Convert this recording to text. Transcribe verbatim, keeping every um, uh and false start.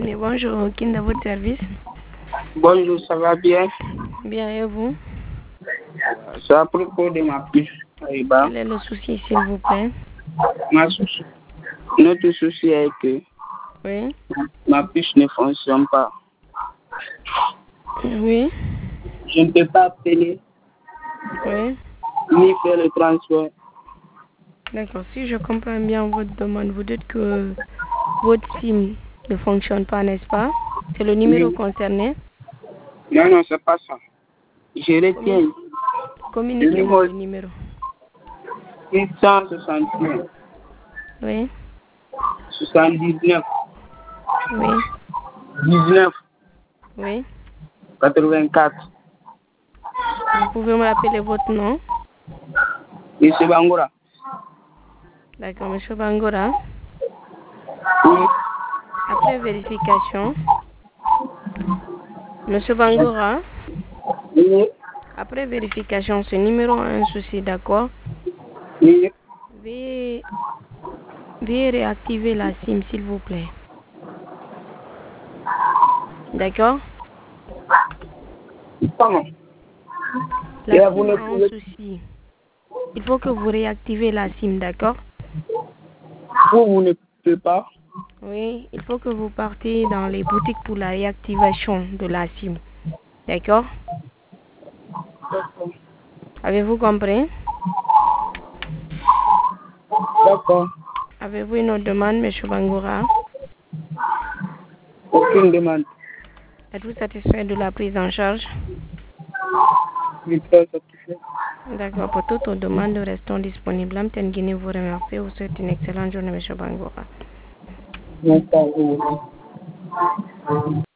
Guinée. Bonjour, qui est à votre service? Bonjour, ça va bien? Bien, et vous? C'est à propos de ma puce. Aïba. Quel est le souci, s'il vous plaît? Ma souci. Notre souci est que Oui. ma puce ne fonctionne pas. Oui. Je ne peux pas appeler Oui. ni faire le transfert. D'accord. Si je comprends bien votre demande, vous dites que votre SIM ne fonctionne pas, n'est-ce pas? C'est le numéro Oui. concerné. Non, non, c'est pas ça. Je retiens Communi- le Communiquez-moi numéro le numéro. six cent soixante-neuf, Oui. soixante-dix-neuf, Oui. dix-neuf, Oui. quatre-vingt-quatre. Vous pouvez me rappeler votre nom? Monsieur Bangura. D'accord, Monsieur Bangora. Oui. Après vérification, Monsieur Bangora, Oui. après vérification, ce numéro a un souci, d'accord? Oui. Veuillez, veuillez réactiver la SIM, s'il vous plaît. D'accord? Comment? La Et vous SIM ne a un pouvez, souci. Il faut que vous réactivez la SIM, d'accord? vous, vous ne pouvez pas. Oui, il faut que vous partiez dans les boutiques pour la réactivation de la SIM. D'accord? D'accord. Avez-vous compris? D'accord. Avez-vous une autre demande, Monsieur Bangora? Aucune demande. Êtes-vous satisfait de la prise en charge? Je suis très satisfait. D'accord. Pour toutes vos demandes, restons disponibles. Amten Guinée vous remercie. Vous souhaite une excellente journée, Monsieur Bangora. Merci à vous.